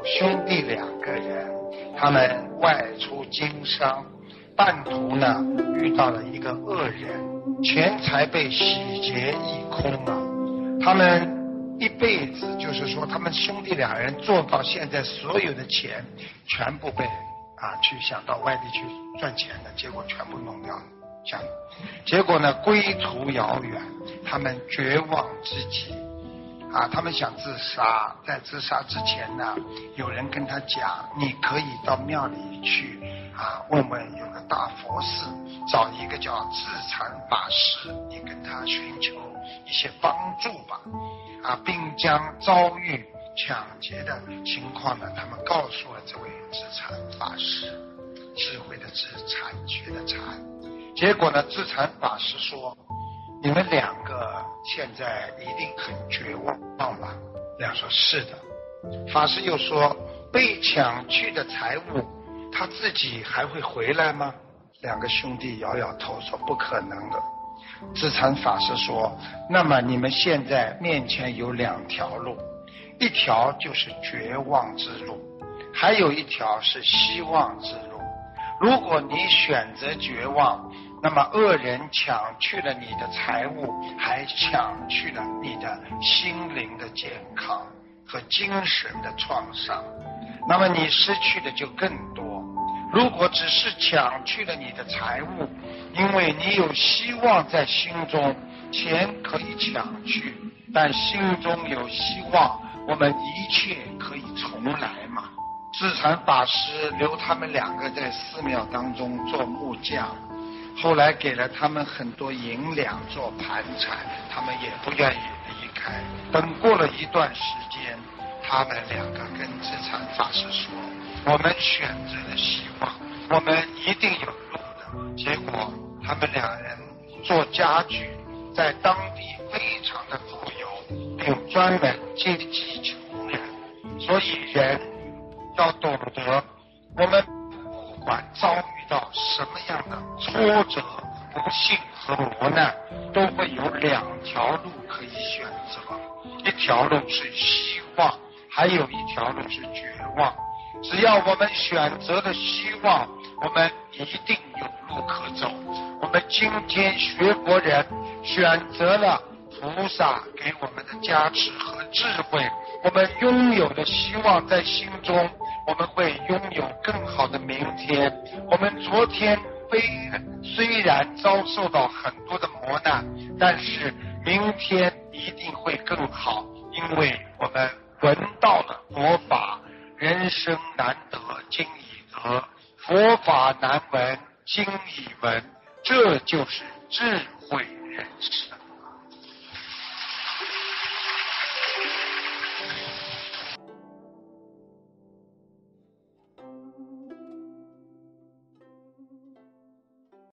兄弟2个人，他们外出经商，半途呢遇到了一个恶人，钱财被洗劫一空啊。他们一辈子，就是说他们兄弟2人做到现在，所有的钱全部被去想到外地去赚钱的，结果全部弄掉了。结果呢归途遥远，他们绝望之极他们想自杀。在自杀之前呢，有人跟他讲，你可以到庙里去问问有个大佛寺，找一个叫智禅法师，你跟他寻求一些帮助吧并将遭遇抢劫的情况呢，他们告诉了这位智禅法师，智慧的智，禅学的禅。结果呢，智禅法师说，你们2个现在一定很绝望吧？2说是的。法师又说，被抢去的财物他自己还会回来吗？2个兄弟摇摇头说不可能的。智禅法师说，那么你们现在面前有2条路，一条就是绝望之路，还有一条是希望之路。如果你选择绝望，那么恶人抢去了你的财物，还抢去了你的心灵的健康和精神的创伤，那么你失去的就更多。如果只是抢去了你的财物，因为你有希望在心中，钱可以抢去，但心中有希望，我们一切可以重来嘛。智禅法师留他们2个在寺庙当中做木匠，后来给了他们很多银两做盘缠，他们也不愿意离开。等过了一段时间，他们2个跟智禅法师说，我们选择了希望，我们一定有路的。结果他们2人做家具，在当地非常的富有，并专门接济穷人。所以人要懂得，我们不管遭遇到什么样的挫折、不幸和磨难，都会有2条路可以选择，一条路是希望，还有一条路是绝望。只要我们选择了希望，我们一定有路可走。我们今天学佛人选择了菩萨给我们的加持和智慧，我们拥有的希望在心中，我们会拥有更好的明天。我们昨天虽然遭受到很多的磨难，但是明天一定会更好，因为我们闻到了佛法。人生难得今已得，佛法难闻今已闻，这就是智慧人生。